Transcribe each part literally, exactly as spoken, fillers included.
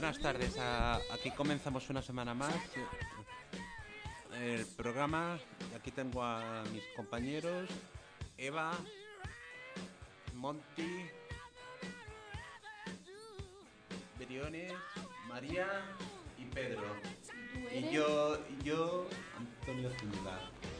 buenas tardes. A, aquí comenzamos una semana más el programa. Aquí tengo a mis compañeros Eva, Monty, Briones, María y Pedro. Y yo, y yo, Antonio Zúñiga.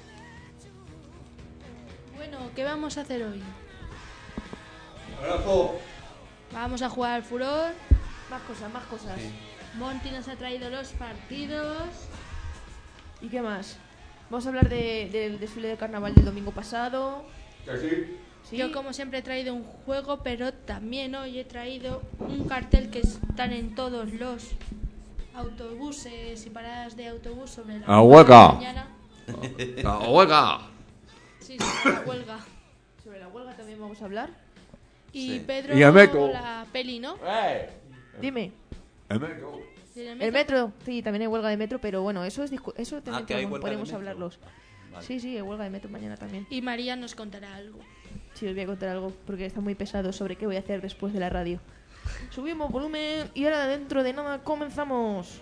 Bueno, ¿qué vamos a hacer hoy? ¡Abrazo! Vamos a jugar al furor. Más cosas, más cosas. Sí. Monty nos ha traído los partidos. ¿Y qué más? Vamos a hablar de, del desfile de carnaval del domingo pasado. ¿Que sí? ¿Sí? Yo, como siempre, he traído un juego, pero también hoy he traído un cartel que están en todos los autobuses y paradas de autobús sobre la ¡A huelga! mañana. ¡La huelga! Sí, sí, la huelga. Sobre la huelga también vamos a hablar. Y Sí. Pedro, Y el metro. la peli, ¿no? ¡Eh! Dime. El metro. ¿Del El metro, sí, también hay huelga de metro, pero bueno, eso es discu- eso también Ah, que hay podemos, huelga de podemos metro. hablarlos. Vale. Sí, sí, hay huelga de metro mañana también. Y María nos contará algo. Sí, os voy a contar algo porque está muy pesado sobre qué voy a hacer después de la radio. Subimos volumen y ahora dentro de nada comenzamos.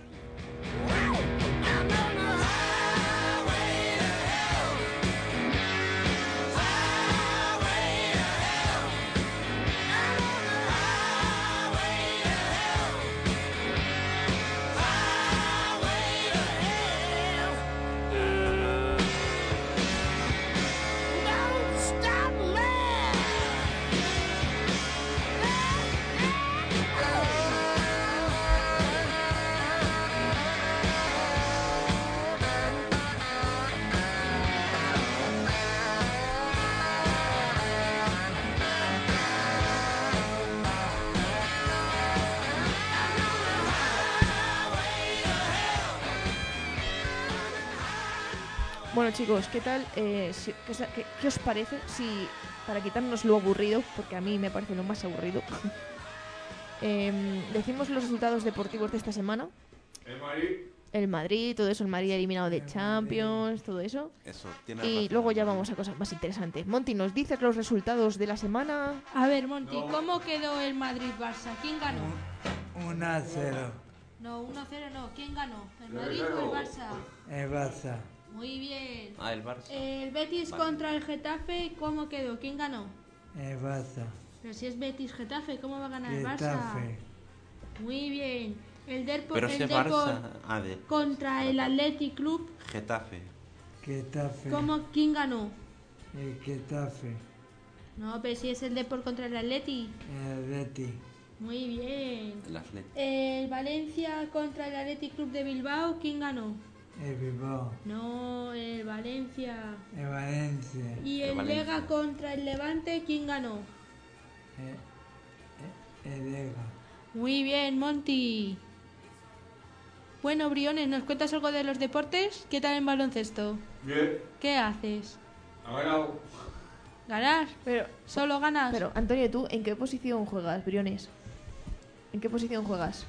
Bueno, chicos, ¿qué tal? Eh, si- qué, os- qué- qué os parece si, para quitarnos lo aburrido, porque a mí me parece lo más aburrido, em, decimos los resultados deportivos de esta semana? El Madrid. El Madrid, todo eso, el Madrid eliminado de Champions, todo eso. Eso, tiene Y razón. luego ya vamos a cosas más interesantes. Monty, ¿nos dices los resultados de la semana? A ver, Monty, ¿cómo quedó el Madrid-Barça? ¿Quién ganó? uno a cero, No, uno a cero no. ¿Quién ganó? ¿El Madrid o el Barça? el Barça, Muy bien. Ah, el Barça. El Betis Vale. contra el Getafe, ¿cómo quedó? ¿Quién ganó? el Barça, Pero si es Betis-Getafe, ¿cómo va a ganar el Barça? Getafe, Muy bien. El Depor, Pero el ese Depor Barça. Ah, de contra el Athletic Club, Getafe. Getafe, ¿cómo, ¿quién ganó? el Getafe, No, pero si es el Depor contra el Athletic. el Betis, Muy bien. El Atlético. El Valencia contra el Athletic Club de Bilbao, ¿quién ganó? el Bilbao, No, el Valencia. el Valencia, Y El el Valencia. Lega contra el Levante, ¿quién ganó? el, el Lega. Muy bien, Monty. Bueno, Briones, ¿nos cuentas algo de los deportes? ¿Qué tal en baloncesto? Bien. ¿Qué haces? Ha ganado. ¿Ganar? Pero, ¿Solo ganas? pero Antonio, ¿tú en qué posición juegas, Briones? ¿En qué posición juegas?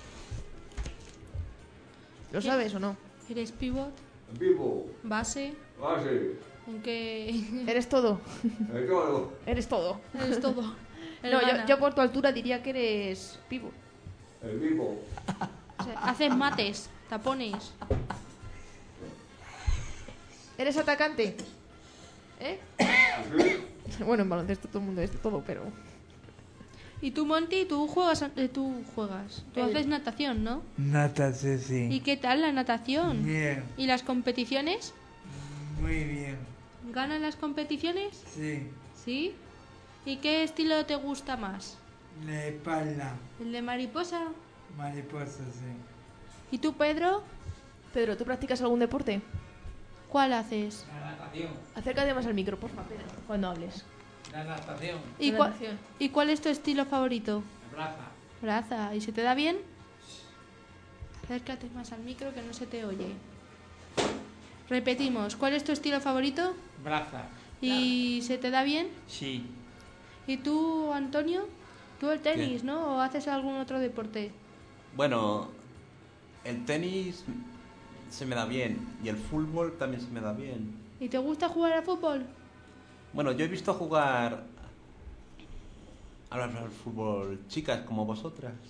¿Lo ¿Qué? sabes o no? ¿Eres pivot? En vivo. ¿Base? Base. ¿En qué? ¿Eres todo? El todo. Eres todo. Eres todo. No, yo, Hermana. yo por tu altura diría que eres pivo. El vivo. O sea, haces mates, tapones. ¿Eres atacante? ¿Eh? Bueno, en baloncesto todo el mundo es de todo, pero... ¿Y tú, Monty? ¿Tú juegas? eh, tú juegas. Tú El- haces natación, ¿no? Natación, sí. ¿Y qué tal la natación? Bien, ¿Y las competiciones? muy bien, ¿Ganan las competiciones? sí. ¿Sí? ¿Y qué estilo te gusta más? La espalda, ¿El de mariposa? mariposa, sí. ¿Y tú, Pedro? Pedro, ¿tú practicas algún deporte? ¿Cuál haces? La natación, Acércate más al micro, por favor, Pedro, cuando hables. la natación, ¿Y, La cua- natación. ¿Y cuál es tu estilo favorito? la braza, Braza. ¿Y se te da bien? Acércate más al micro que no se te oye. Repetimos, ¿cuál es tu estilo favorito? braza. ¿Y se te da bien? Sí, ¿Y tú, Antonio? ¿Tú el tenis, no? ¿O haces algún otro deporte? Bueno, el tenis se me da bien y el fútbol también se me da bien. ¿Y te gusta jugar al fútbol? Bueno, yo he visto jugar al, al fútbol chicas como vosotras.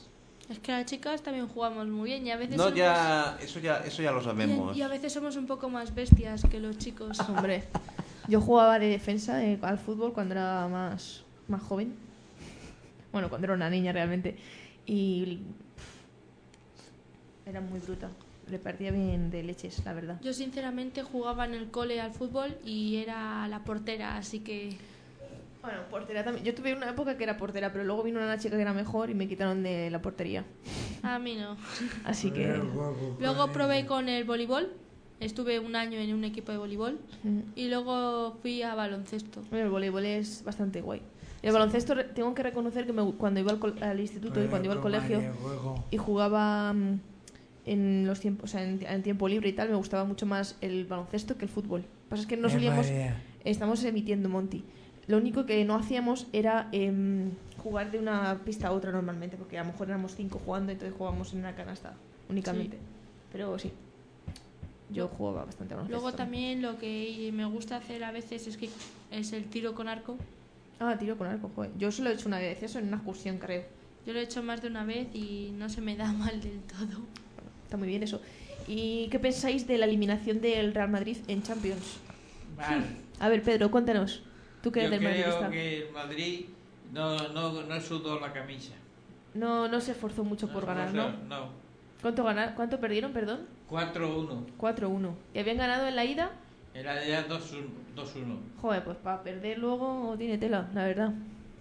Es que las chicas también jugamos muy bien y a veces No, somos, ya, eso ya, eso ya lo sabemos. y, y a veces somos un poco más bestias que los chicos. Hombre, yo jugaba de defensa eh, al fútbol cuando era más, más joven. Bueno, cuando era una niña realmente. Y pff, era muy bruta. Le partía bien de leches, la verdad. Yo sinceramente jugaba en el cole al fútbol y era la portera, así que Bueno, portera también. Yo tuve una época que era portera, pero luego vino una chica que era mejor y me quitaron de la portería. a mí no. Así que... El juego Luego con probé el- con el voleibol, estuve un año en un equipo de voleibol mm, y luego fui a baloncesto. Bueno, el voleibol es bastante guay. El baloncesto, re- tengo que reconocer que me gu- cuando iba al, col- al instituto y cuando iba al con colegio el juego. y jugaba mm, en los tiempos, o sea, en, en tiempo libre y tal, me gustaba mucho más el baloncesto que el fútbol. Lo que pasa es que no Me solíamos... marea. Estamos emitiendo Monty. Lo único que no hacíamos era em, jugar de una pista a otra normalmente, porque a lo mejor éramos cinco jugando y entonces jugábamos en una canasta únicamente. Sí. Pero sí, yo jugaba bastante baloncesto. Luego también lo que me gusta hacer a veces es que es el tiro con arco. Ah, tiro con arco, joder. Yo solo he hecho una vez eso en una excursión, creo. Yo lo he hecho más de una vez y no se me da mal del todo. Está muy bien eso. ¿Y qué pensáis de la eliminación del Real Madrid en Champions? Vale. A ver, Pedro, cuéntanos. Tú que Yo eres del creo madridista. que el Madrid no, no, no sudó la camisa. No, no se esforzó mucho por No, ganar, no, ¿no? No. ¿Cuánto, ganar, ¿Cuánto perdieron, perdón? cuatro uno. cuatro uno. ¿Y habían ganado en la ida? Era ya dos uno. Joder, pues para perder luego tiene tela, la verdad.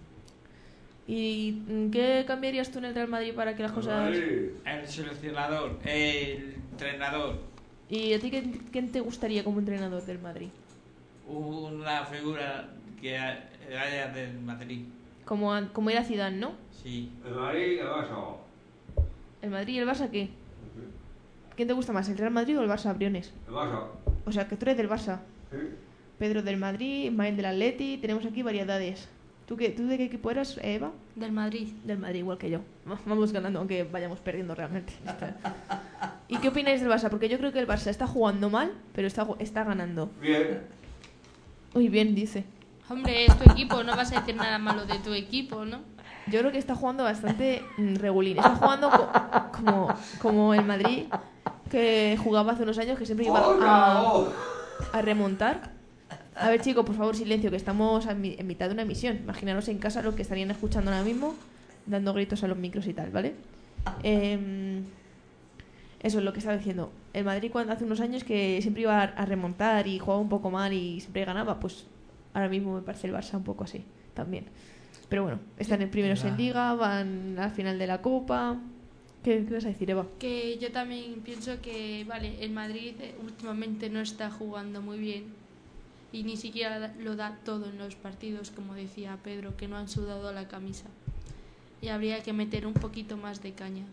¿Y mm, qué cambiarías tú en el Real Madrid para que las cosas... Madrid. El seleccionador, el entrenador, ¿Y a ti quién, quién te gustaría como entrenador del Madrid? una figura que haya del Madrid. Como, an- como era Zidane, ¿no? Sí. El Madrid, el Barça. ¿El Madrid y el Barça qué? ¿Quién te gusta más, el Real Madrid o el Barça, Briones? El Barça. O sea, que tú eres del Barça. Sí. Pedro del Madrid, Ismael del Atleti, tenemos aquí variedades. ¿Tú, qué, ¿Tú de qué equipo eras, Eva? Del Madrid. Del Madrid, igual que yo. Vamos ganando, aunque vayamos perdiendo realmente. ¿Y qué opináis del Barça? Porque yo creo que el Barça está jugando mal, pero está, está ganando. Bien. Uy, bien, dice. Hombre, es tu equipo, no vas a decir nada malo de tu equipo, ¿no? Yo creo que está jugando bastante mm, regulín. Está jugando co- como, como el Madrid, que jugaba hace unos años, que siempre iba ¡Otra! a, ¡Oh! a remontar. A ver, chicos, por favor, silencio, que estamos a mi- en mitad de una emisión. Imaginaros en casa lo que estarían escuchando ahora mismo, dando gritos a los micros y tal, ¿vale? Em, eso es lo que estaba diciendo. El Madrid cuando hace unos años que siempre iba a, a remontar y jugaba un poco mal y siempre ganaba, pues ahora mismo me parece el Barça un poco así, también. Pero bueno, están en primeros en Liga, van a la final de la Copa. ¿Qué, qué vas a decir, Eva? Que yo también pienso que, vale, el Madrid eh, últimamente no está jugando muy bien y ni siquiera da- lo da todo en los partidos, como decía Pedro, que no han sudado la camisa. Y habría que meter un poquito más de caña.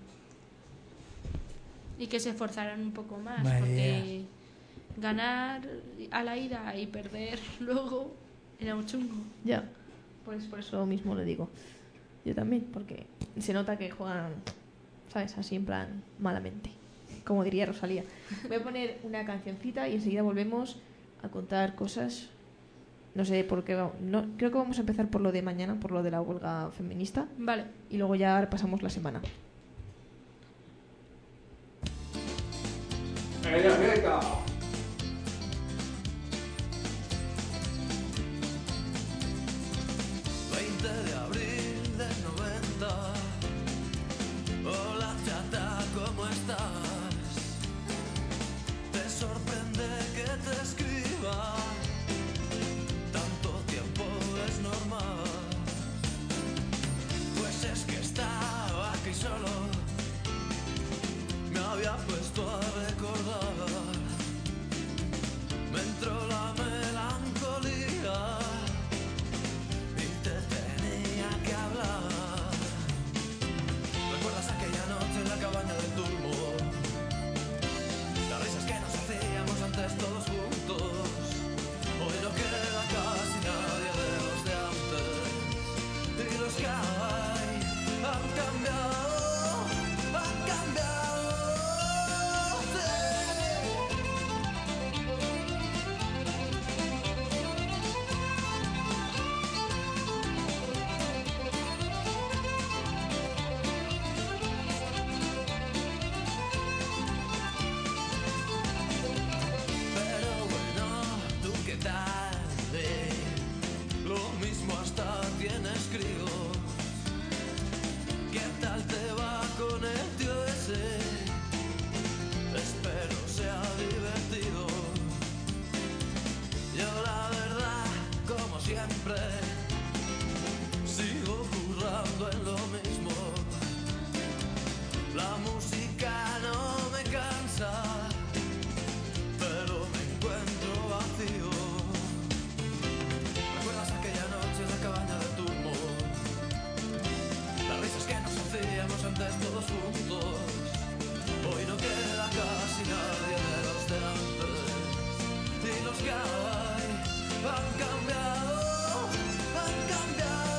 Y que se esforzaran un poco más, María. porque ganar a la ida y perder luego era un chungo. Ya, pues por eso mismo lo digo. Yo también, porque se nota que juegan, ¿sabes? Así en plan malamente, como diría Rosalía. Voy a poner una cancioncita y enseguida volvemos a contar cosas. No sé por qué, va- no, creo que vamos a empezar por lo de mañana, por lo de la huelga feminista, Vale. y luego ya repasamos la semana. ¡Ella fiesta! veinte de abril del noventa. Hola chata, ¿cómo estás? Te sorprende que te escriba. Tanto tiempo es normal. Pues es que estaba aquí solo. Me había puesto a recordar que hay han cambiado, han cambiado.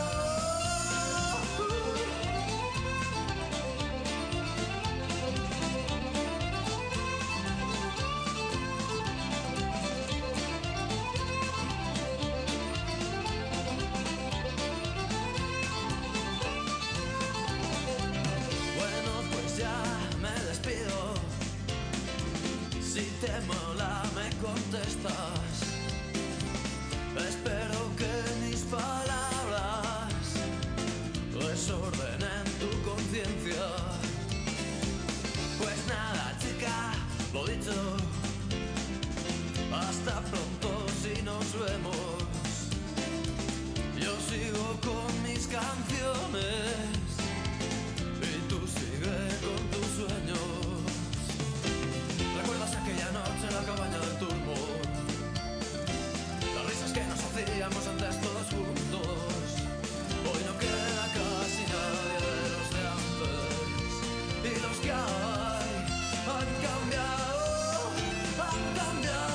Bueno, pues ya me despido. Si te mola me contestas. Espero que mis palabras desordenen tu conciencia. Pues nada, chica, lo dicho. Hasta pronto si nos vemos. Yo sigo con mis canciones y tú sigue con tus sueños. ¿Recuerdas aquella noche en la cabaña del turbo? Las risas que nos hacíamos antes todos juntos. Hoy no queda casi nadie de los de antes. Y los que hay han cambiado, han cambiado.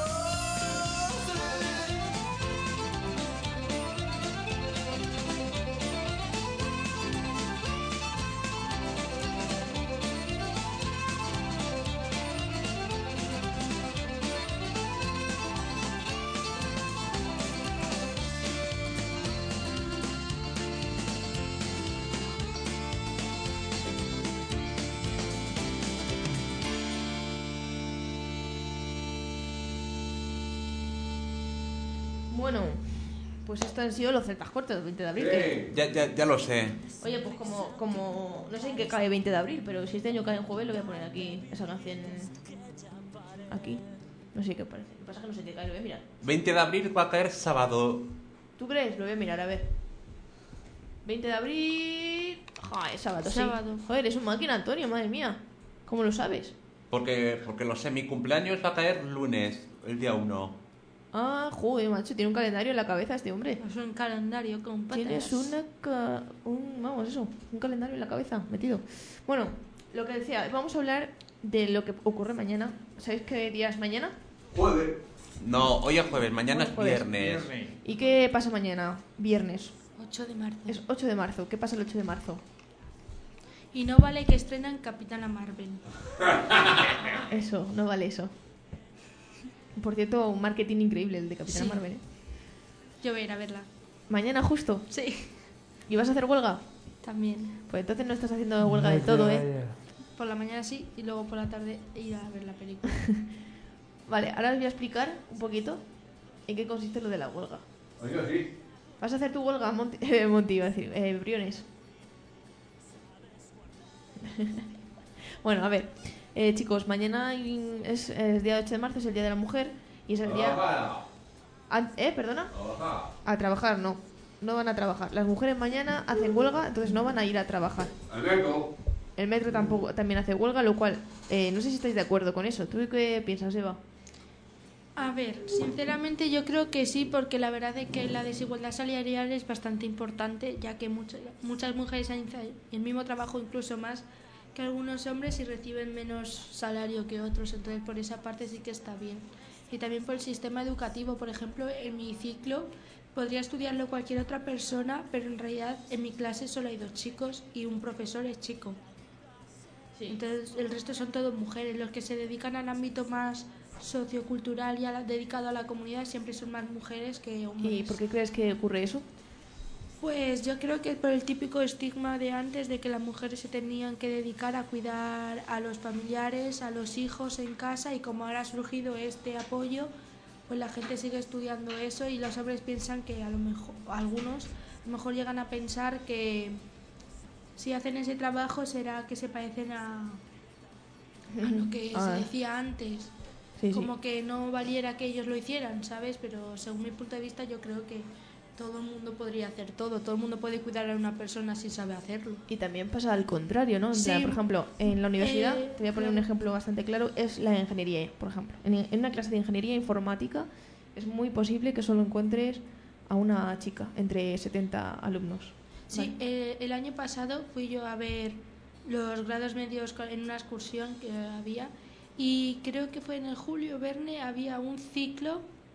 Bueno, pues esto han sido los celtas cortos del veinte de abril. que- Ya, ya, ya lo sé. Oye, pues como, como... No sé en qué cae veinte de abril, pero si este año cae en jueves, lo voy a poner aquí, esa canción... Aquí. No sé qué parece. Lo que pasa es que no sé en qué cae, lo voy a mirar. veinte de abril va a caer sábado. ¿Tú crees? Lo voy a mirar, a ver. veinte de abril... Joder, sábado, sí. Sábado. Joder, es un máquina, Antonio, madre mía. ¿Cómo lo sabes? Porque, porque lo sé, mi cumpleaños va a caer lunes, el día uno. Ah, joder, macho, tiene un calendario en la cabeza este hombre. Es un calendario con patas. Tienes una ca- un, vamos, eso, un calendario en la cabeza metido. Bueno, lo que decía, vamos a hablar de lo que ocurre mañana. ¿Sabéis qué día es mañana? Joder. No, hoy es jueves, mañana Hoy es es jueves. viernes. Viernes. ¿Y qué pasa mañana? Viernes. ocho de marzo. Es ocho de marzo. ¿Qué pasa el ocho de marzo? Y no vale que estrenan Capitana Marvel. Eso, no vale eso. Por cierto, un marketing increíble el de Capitana Sí. Marvel, ¿eh? Yo voy a ir a verla. Mañana justo. Sí, ¿Y vas a hacer huelga? también. Pues entonces no estás haciendo huelga de todo, ¿eh? Por la mañana sí y luego por la tarde ir a ver la película. Vale, ahora os voy a explicar un poquito en qué consiste lo de la huelga. Oye, sí. ¿Vas a hacer tu huelga, Monti? Eh, Monti, iba a decir, eh, Briones. Bueno, a ver, eh, chicos, mañana in- es, es día ocho de marzo, es el Día de la Mujer y es el día... Trabajar. An- ¿Eh? ¿Perdona? Trabajar. A trabajar, no. No van a trabajar. Las mujeres mañana hacen huelga, entonces no van a ir a trabajar. El metro. El metro tampoco también hace huelga, lo cual eh, no sé si estáis de acuerdo con eso. ¿Tú qué piensas, Eva? A ver, sinceramente yo creo que sí, porque la verdad es que la desigualdad salarial es bastante importante, ya que muchas muchas mujeres hacen el mismo trabajo, incluso más que algunos hombres, y reciben menos salario que otros, entonces por esa parte sí que está bien. Y también por el sistema educativo, por ejemplo, en mi ciclo podría estudiarlo cualquier otra persona, pero en realidad en mi clase solo hay dos chicos y un profesor es chico. Entonces el resto son todos mujeres. Los que se dedican al ámbito más sociocultural y a la- dedicado a la comunidad siempre son más mujeres que hombres. ¿Y por qué crees que ocurre eso? Pues yo creo que por el típico estigma de antes de que las mujeres se tenían que dedicar a cuidar a los familiares, a los hijos en casa, y como ahora ha surgido este apoyo, pues la gente sigue estudiando eso y los hombres piensan que a lo mejor, algunos a lo mejor llegan a pensar que si hacen ese trabajo será que se parecen a, a lo que Ah. se decía antes. Sí, sí. Como que no valiera que ellos lo hicieran, ¿sabes? Pero según mi punto de vista yo creo que todo el mundo podría hacer todo, todo el mundo puede cuidar a una persona si sabe hacerlo. Y también pasa al contrario, ¿no? En Sí. plan, por ejemplo, en la universidad, Eh, te voy a poner un claro. ejemplo bastante claro, es la ingeniería, por ejemplo. En, en una clase de ingeniería informática es muy posible que solo encuentres a una chica entre setenta alumnos. Sí, Vale. eh, el año pasado fui yo a ver los grados medios co- en una excursión que había, y creo que fue en el Julio Verne, había un ciclo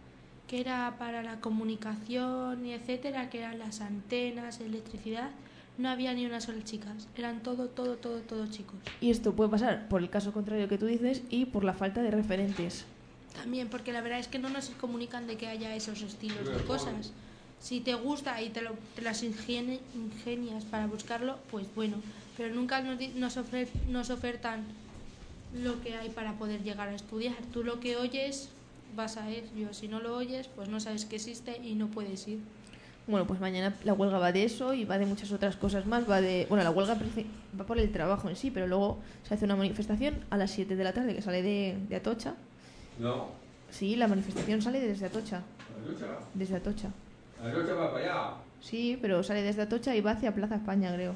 que era para la comunicación y etcétera, que eran las antenas, electricidad, no había ni una sola chica. Eran todo, todo, todo, todo chicos. Y esto puede pasar por el caso contrario que tú dices y por la falta de referentes. También, porque la verdad es que no nos comunican de que haya esos estilos de cosas. Si te gusta y te, lo, te las ingeni- ingenias para buscarlo, pues bueno, pero nunca nos, di- nos, ofre- nos ofertan lo que hay para poder llegar a estudiar. Tú lo que oyes vas a ir, yo si no lo oyes, pues no sabes que existe y no puedes ir. Bueno, pues mañana la huelga va de eso y va de muchas otras cosas más. Va de, bueno, la huelga va por el trabajo en sí, pero luego se hace una manifestación a las siete de la tarde que sale de, de Atocha. No. Sí, la manifestación sale desde Atocha. La lucha. Desde Atocha. La lucha va para allá. Sí, pero sale desde Atocha y va hacia Plaza España, creo.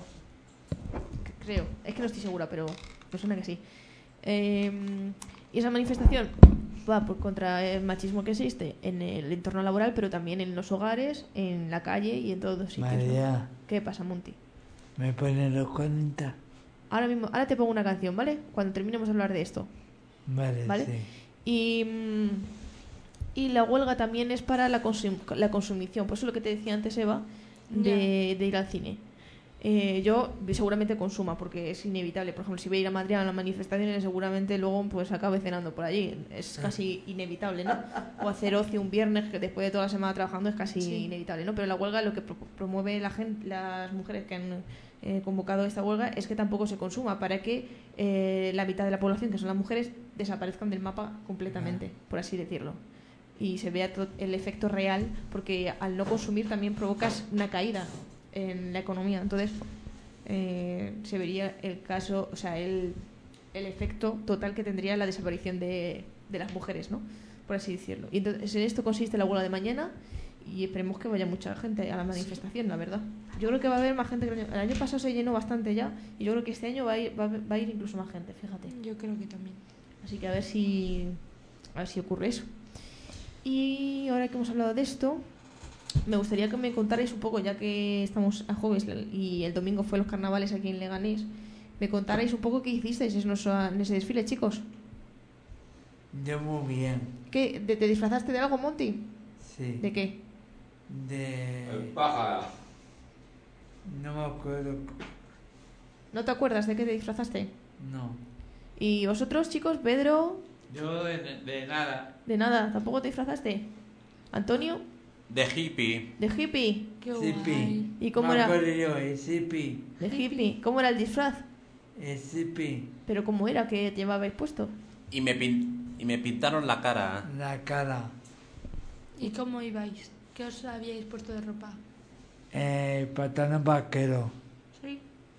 C- creo. Es que no estoy segura, pero me suena que sí. Eh, y esa manifestación va por contra el machismo que existe en el entorno laboral, pero también en los hogares, en la calle y en todos los sitios. ¿no? María, ¿Qué pasa, Monty? me ponen los cuarenta. Ahora mismo, ahora te pongo una canción, ¿vale? Cuando terminemos de hablar de esto. Vale, ¿Vale? sí. Y, mm, y la huelga también es para la, consum- la consumición. Por eso lo que te decía antes, Eva, de, de ir al cine. Eh, yo seguramente consuma, porque es inevitable. Por ejemplo, si voy a ir a Madrid a las manifestaciones, seguramente luego pues acabe cenando por allí. Es casi inevitable, ¿no? O hacer ocio un viernes, que después de toda la semana trabajando es casi Sí. inevitable, ¿no? Pero la huelga, lo que pro- promueve la gente, las mujeres que han eh, convocado esta huelga, es que tampoco se consuma, para que eh, la mitad de la población, que son las mujeres, desaparezcan del mapa completamente, por así decirlo. Y se vea to- el efecto real, porque al no consumir también provocas una caída en la economía. Entonces eh, se vería el caso, o sea, el, el efecto total que tendría la desaparición de, de las mujeres, ¿no? Por así decirlo. Y entonces en esto consiste la huelga de mañana y esperemos que vaya mucha gente a la manifestación, la verdad. Yo creo que va a haber más gente que el año, el año pasado se llenó bastante ya y yo creo que este año va a ir, va a, va a ir incluso más gente, fíjate. Yo creo que también. Así que a ver si a ver si ocurre eso. Y ahora que hemos hablado de esto, me gustaría que me contarais un poco, ya que estamos a jueves y el domingo fue los carnavales aquí en Leganés, me contarais un poco qué hicisteis en, nuestra- en ese desfile, chicos. Yo muy bien. ¿Qué, de- ¿Te disfrazaste de algo, Monty? Sí. ¿De qué? El De... pájaro. No me acuerdo. ¿No te acuerdas de qué te disfrazaste? No. ¿Y vosotros, chicos? Pedro, Yo de, de nada. de nada, ¿tampoco te disfrazaste? ¿Antonio? De hippie. ¿De hippie? Qué Sí, guay. pi. ¿Y cómo me era? acuerdo yo, el zipi. ¿De hippie? ¿Cómo era el disfraz? El zipi. ¿Pero cómo era que llevabais puesto? Y me, pin- y me pintaron la cara. La cara. ¿Y cómo ibais? ¿Qué os habíais puesto de ropa? El pantalón vaquero. ¿Sí?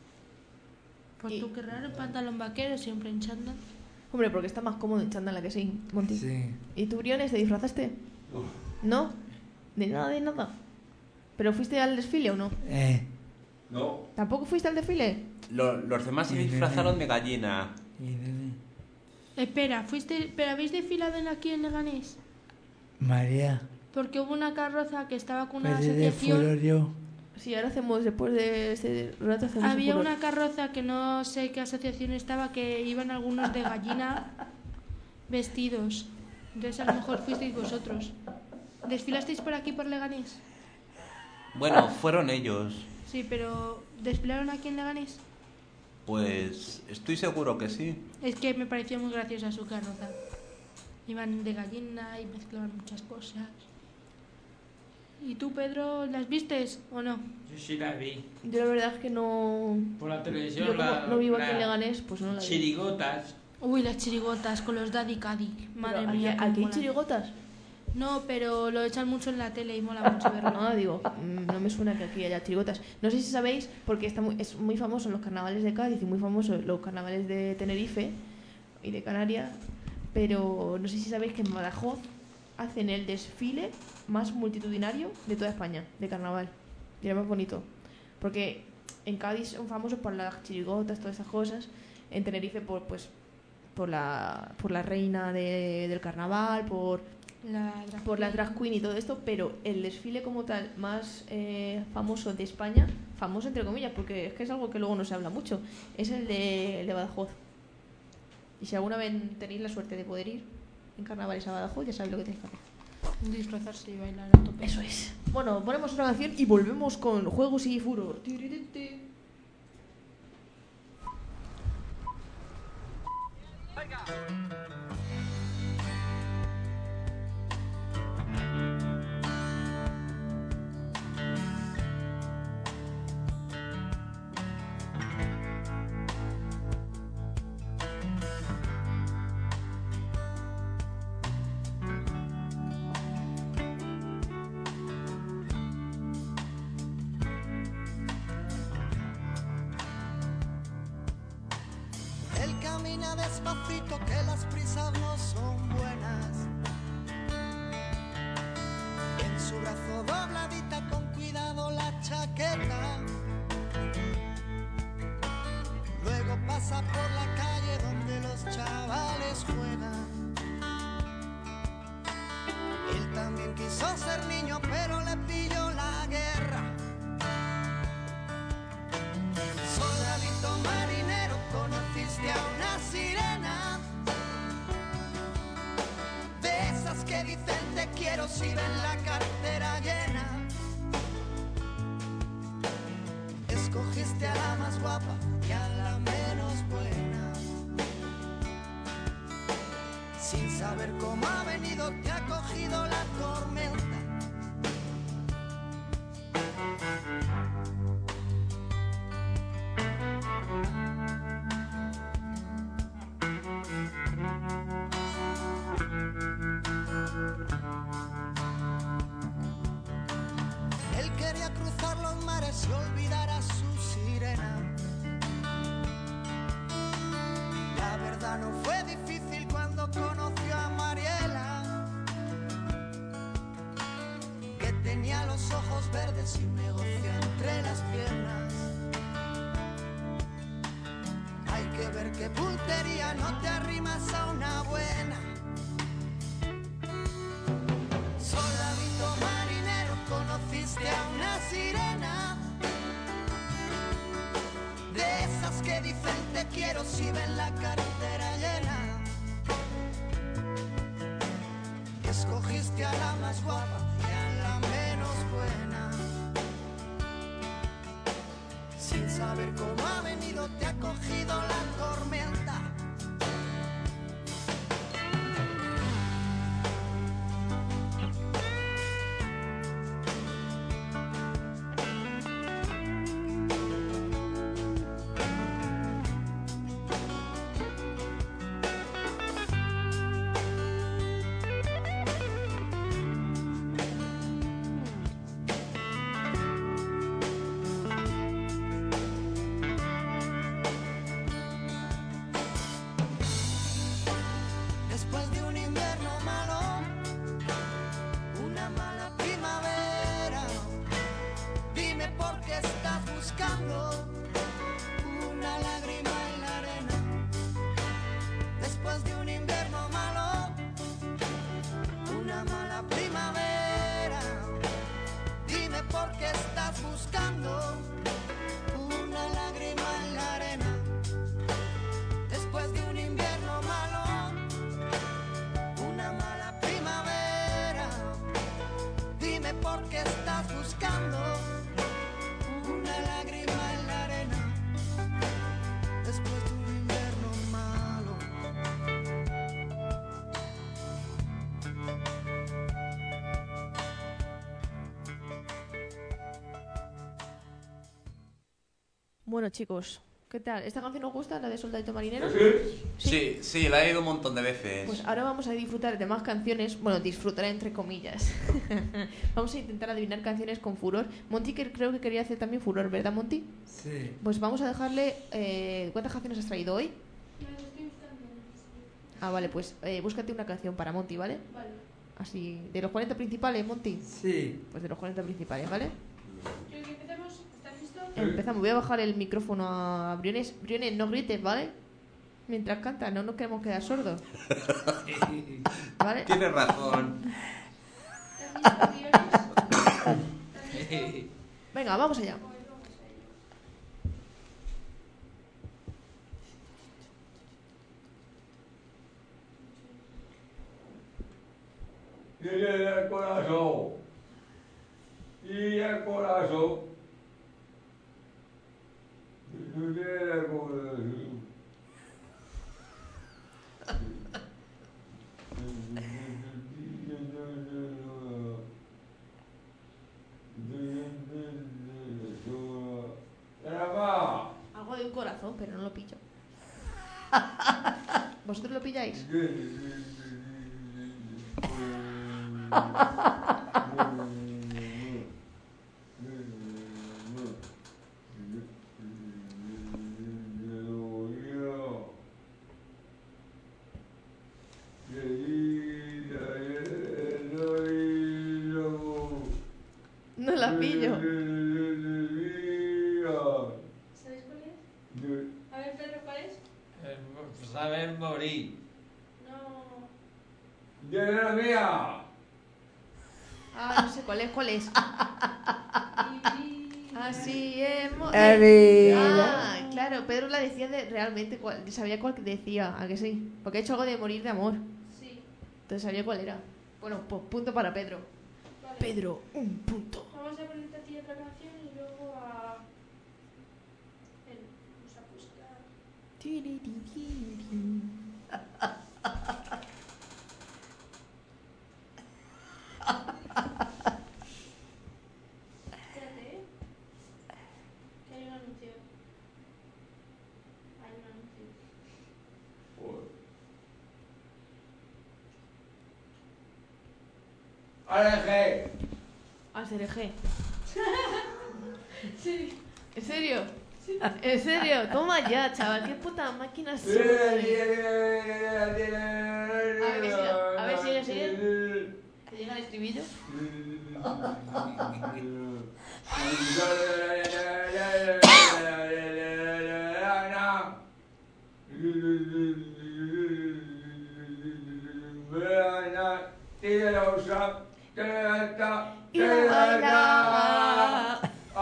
Pues Y- tú qué raro, pantalón vaquero, siempre en chándal. Hombre, porque está más cómodo en chándal, ¿a que sí, Monty? Sí. ¿Y tú, Briones, te disfrazaste? ¿No? ¿De nada, de nada? ¿Pero fuiste al desfile o no? Eh. No. ¿Tampoco fuiste al desfile? Lo- los demás se Y de- disfrazaron de gallina. Y de- Espera, fuiste, ¿pero habéis desfilado en aquí en Leganés? María. Porque hubo una carroza que estaba con una Pues de asociación. furo yo. Sí, ahora hacemos, después de este rato, hacemos Había un una carroza que no sé qué asociación estaba, que iban algunos de gallina vestidos. Entonces a lo mejor fuisteis vosotros. ¿Desfilasteis por aquí, por Leganés? Bueno, fueron ellos. Sí, pero ¿desfilaron aquí en Leganés? Pues estoy seguro que sí. Es que me pareció muy graciosa su carroza. Iban de gallina y mezclaban muchas cosas. ¿Y tú, Pedro, las vistes o no? Yo sí la vi. Yo la verdad es que no... Por la televisión. Yo como la, no vivo aquí la- en Leganés, pues no la vi. Chirigotas. Uy, las chirigotas con los Daddy Caddy. Madre Pero, mía. ¿aquí- cómo ¿Aquí hay molan. chirigotas? No, pero lo echan mucho en la tele y mola mucho verlo. Ah, digo, mm, no me suena que aquí haya chirigotas. No sé si sabéis, porque está muy, es muy famoso en los carnavales de Cádiz y muy famoso en los carnavales de Tenerife y de Canarias, pero no sé si sabéis que en Badajoz hacen el desfile más multitudinario de toda España, de carnaval. Y era más bonito. Porque en Cádiz son famosos por las chirigotas, todas esas cosas. En Tenerife por, pues, por, la, por la reina de- del carnaval, por La drag por la queen. drag queen y todo esto, pero el desfile como tal más eh, famoso de España, famoso entre comillas, porque es que es algo que luego no se habla mucho, es el de, el de Badajoz. Y si alguna vez tenéis la suerte de poder ir en carnavales a Badajoz, ya sabéis lo que tenéis que hacer. Disfrazarse y bailar a tope. Eso es. Bueno, ponemos otra canción y volvemos con juegos y furor. Tirirete. Él camina despacito, que las prisas no son buenas. En su brazo dobladita, con cuidado la chaqueta. Luego pasa por la calle donde los chavales juegan. Él también quiso ser niño, pero le pilló la guerra. Soldadito marinero, conociste a una sirena, de esas que dicen te quiero si ven la cartera llena. Escogiste a la más guapa y a la menos buena. Sin saber cómo ha venido te ha cogido la tormenta. Él quería cruzar los mares y olvidar a su sirena. La verdad no fue difícil cuando conoció a Mariela, que tenía los ojos verdes y un negocio entre las piernas. Hay que ver qué puntería, no te arrimas a una buena. Soldadito marinero, conociste a una sirena, de esas que dicen te quiero si ven la cartera llena. Escogiste a la más guapa y a la menos buena. Sin saber cómo ha venido te ha cogido la tormenta. Después de un invierno malo, una mala primavera, dime por qué estás buscando una lágrima en la arena. Después de un invierno malo, una mala primavera, dime por qué estás buscando una lágrima en la arena. Después de un invierno malo, una mala primavera, dime por qué estás buscando una lágrima en la arena. Después de un invierno malo. Bueno, chicos, ¿qué tal? ¿Esta canción os gusta, la de Soldadito Marinero? Sí, sí, la he oído un montón de veces. Pues ahora vamos a disfrutar de más canciones. Bueno, disfrutar entre comillas. Vamos a intentar adivinar canciones con furor. Monty que creo que quería hacer también furor, ¿verdad, Monty? Sí. Pues vamos a dejarle... Eh, ¿cuántas canciones has traído hoy? Ah, vale, pues eh, búscate una canción para Monty, ¿vale? Vale. Así, de los cuarenta principales, Monty. Sí. Pues de los cuarenta principales, ¿vale? ¿Quieres que empecemos? ¿Estás listo? Empezamos. Voy a bajar el micrófono a Briones. Briones, no grites, ¿vale? Mientras canta, no nos queremos quedar sordos. ¿Vale? Tienes razón. ¿Estás listo, Briones? Venga, vamos allá. Yeah, yeah. el corazón. Y el corazón. No tiene el corazón. Algo de un corazón, pero no lo pillo. ¿Vosotros lo pilláis? No la pillo. ¿Sabéis cuál es? A ver, Pedro, ¿cuál es? Eh, saber morir. No. ¡De la mía! Ah, no sé cuál es, cuál es. Así hemos... Evi. Ah, claro, Pedro la decía de realmente cuál, sabía cuál que decía, ¿a que sí? Porque ha hecho algo de morir de amor. Sí. Entonces sabía cuál era. Bueno, pues punto para Pedro. Vale. Pedro, un punto. Vamos a ponerte a ti otra canción y luego a... Él. Vamos a buscar... Espérate, ¿eh? Que hay un anuncio. Hay un anuncio. ¡Aleje! A C R G. Sí. ¿En serio? ¿En serio? Toma ya, chaval. Qué puta máquina soy. A A ver, que siga. A ver, sigue, sigue. ¿Te llega el estribillo? Y la baila.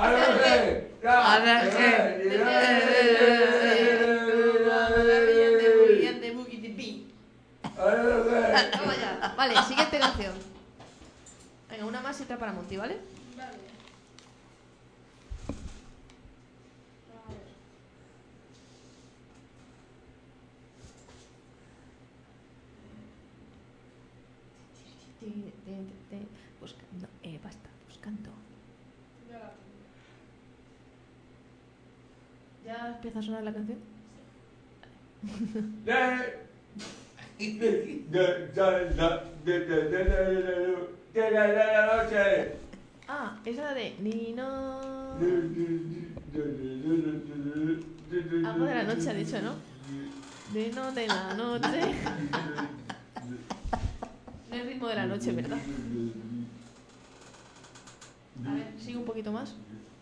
Toma ya. Vale, siguiente canción. Venga, una más y otra para Monty, ¿vale? Vale. A ver. Buscando, eh, basta, buscando. Ya la tengo. ¿Ya empieza a sonar la canción? Ah, esa la de Nino. Algo de la noche ha dicho, ¿no? De no de la noche. No es ritmo de la noche, ¿verdad? A ver, sigue un poquito más.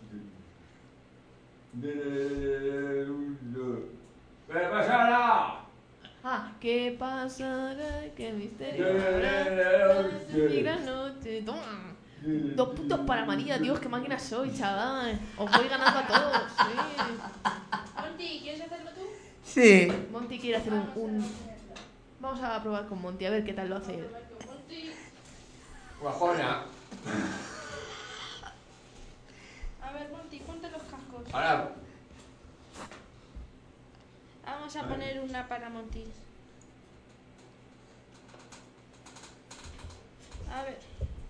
¿Qué pasará? Ah, ¿qué pasará? ¿Qué misterio habrá? Mi gran noche. Toma. Dos puntos para María, Dios, qué máquina soy, chaval. Os voy ganando a todos. Sí. Monty, ¿quieres hacerlo tú? Sí. Monty quiere hacer un, un... Vamos a probar con Monty, a ver qué tal lo hace él. Monty. Guajona. A ver, Monty, ponte los cascos. Ahora. Vamos a poner una para Monty. A ver.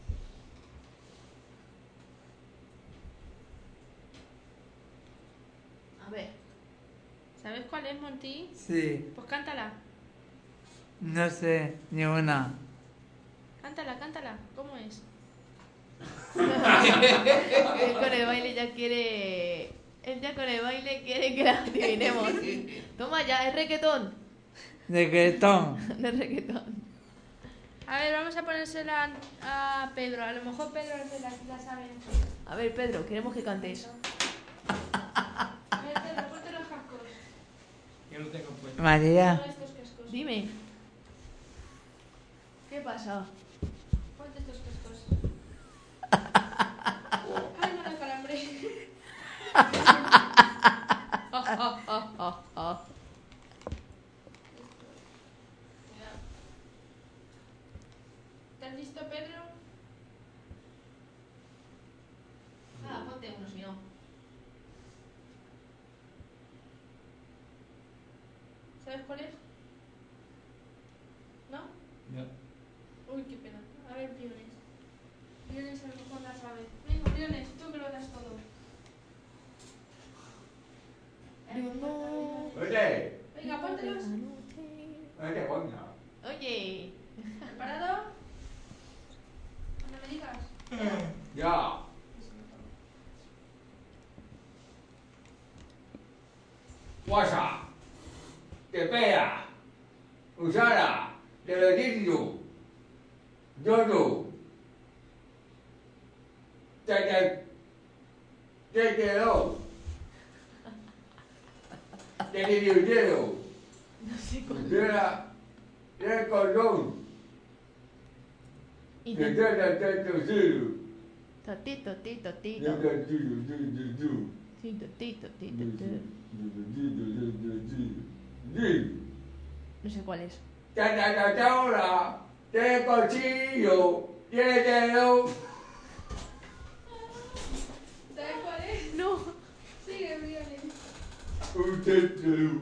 A ver. ¿Sabes cuál es, Monty? Sí. Pues cántala. No sé, ni una. Cántala, cántala. ¿Cómo es? Él con el baile ya quiere... Él ya con el baile quiere que la adivinemos. Toma ya, es reggaetón. Reggaetón. No es reggaetón. A ver, vamos a ponérsela a Pedro. A lo mejor Pedro es la, la sabe. A ver, Pedro, queremos que cantes. A ver, Pedro, ponte los cascos. Yo lo tengo puesto. María. Pon estos cascos. Dime. ¿Qué pasa? Ponte estos cascos. Ay, no me calambre. Ah, ah, ah, ah, ah. ¿Estás listo, Pedro? ponte uno, si no. ¿Sabes cuál es? ¿No? No. Uy, qué pena. A ver, Briones. Briones a lo mejor la sabe. Venga, Briones, tú que lo das todo. Oye, Venga, póntelos. oye, coño. Oye. ¿Preparado? Cuando me digas. Ya. Guasa. Te pega. Usara. Te lo digo. Yo no. Te te. Te quedó. Te dividieron. No sé cuál. Era. Era cordón. Y Te te... te te te te Totito, tito, te tito. te te Tito, tito, tito, tito. te No sé cuál es. ta ta ta ta ahora te cuchillo tiene dedo ¿Sabes cuál es? No. Sigue, Briones. usted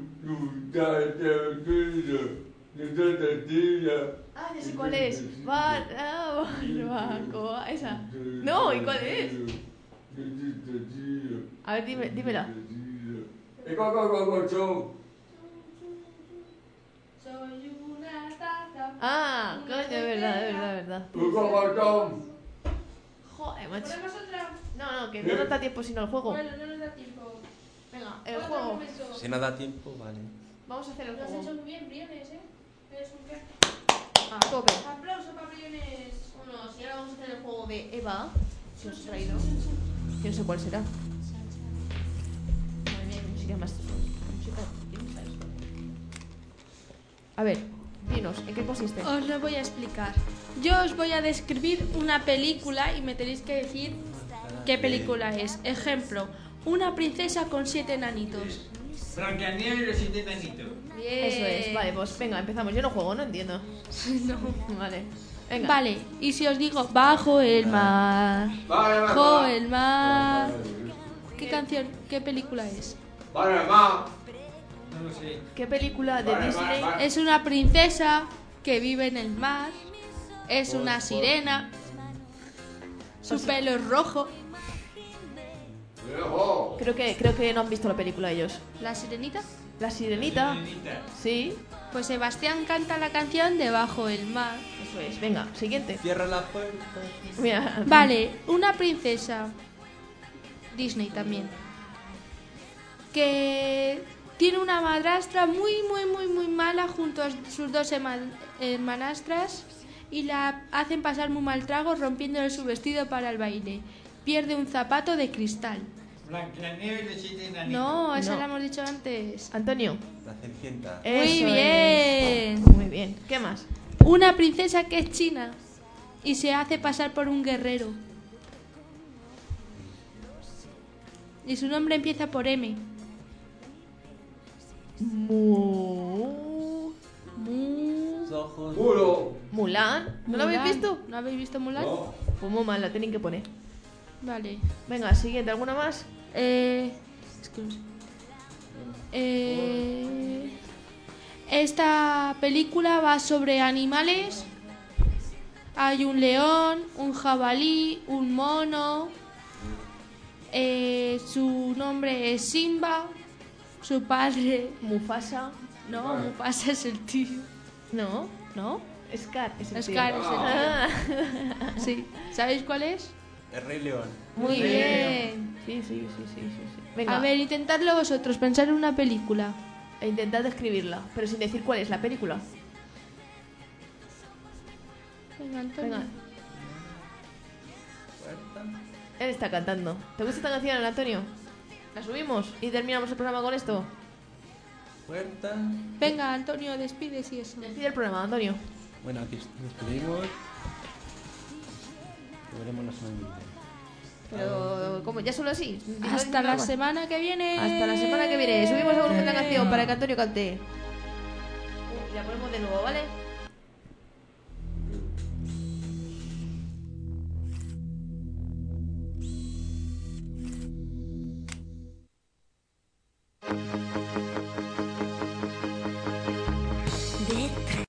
Ah, ya sé cuál es. Barra, barbacoa. Esa. No, ¿y cuál es? A ver, dime, dímela. Y co co co co cho Soy una taza. Ah, coño, es verdad, es verdad, es verdad. co co co tom Joder, macho. ¿Ponemos otra? No, no, que no nos da tiempo sino el juego. Bueno, no nos da tiempo. Venga, el Otro juego. momento. Si no da tiempo, vale. Vamos a hacer el Lo has hecho juego. muy bien, Briones, ¿eh? Eres un crack. A tope. Aplauso para Briones. Bueno, si ahora vamos a hacer el juego de Eva, que os he traído. Que no sé cuál será. Madre mía, qué música más. Música. A ver, dinos, ¿en qué consiste? Os lo voy a explicar. Yo os voy a describir una película y me tenéis que decir qué película es. Ejemplo, una princesa con siete enanitos. Blancanieves y los siete enanitos. Bien. Eso es, vale, pues venga, empezamos. Yo no juego, no entiendo. No. Vale, venga. Vale, y si os digo bajo el mar, vale bajo el mar, ¿qué canción, qué película es? vale ma No lo sé. ¿Qué película de Vale, Disney? vale, vale. Es una princesa que vive en el mar, es una sirena, su pelo es rojo. ojo Creo que, creo que no han visto la película ellos. ¿La sirenita? La Sirenita. Sirenita. Sí, Pues Sebastián canta la canción de Bajo el mar. eso es. Venga, siguiente. Cierra la puerta. Mira. Vale, una princesa, Disney también, que tiene una madrastra muy, muy, muy, muy mala junto a sus dos herma- hermanastras y la hacen pasar muy mal trago rompiéndole su vestido para el baile. Pierde un zapato de cristal. Blancanieves y los siete enanitos. No, esa No. la hemos dicho antes. Antonio. La Cenicienta. Muy Eso bien. es. Muy bien. ¿Qué más? Una princesa que es china y se hace pasar por un guerrero. Y su nombre empieza por M. Mu... Mu- Los ojos. Muro. Mulan. ¿No lo habéis Mulan. visto? ¿No habéis visto Mulan? No. Pues muy mal, la tienen que poner. Vale. Venga, siguiente. ¿Alguna más? Eh, es que no sé. Eh, esta película va sobre animales. Hay un león, un jabalí, un mono. Eh, su nombre es Simba. Su padre... Mufasa. No, Mufasa es el tío. No. ¿No? Scar es el Scar tío. es el tío. Ah. Sí. ¿Sabéis cuál es? El Rey León. Muy Sí. bien. Sí, sí, sí, sí, sí, sí. Venga, A ver, intentadlo vosotros, pensar en una película. e intentad describirla, pero sin decir cuál es la película. Venga, Antonio. Venga, Puerta. él está cantando. ¿Te gusta esta canción, Antonio? ¿La subimos y terminamos el programa con esto? Puerta. Venga, Antonio, despides y eso. Despide el programa, Antonio. Bueno, aquí nos despedimos. Nos veremos la semana que viene. Pero, ¿cómo? ¿Ya solo así? Dilo Hasta nada la más. semana que viene. Hasta la semana que viene. Subimos el volumen de la canción para que Antonio cante. Uh, La ponemos de nuevo, ¿vale?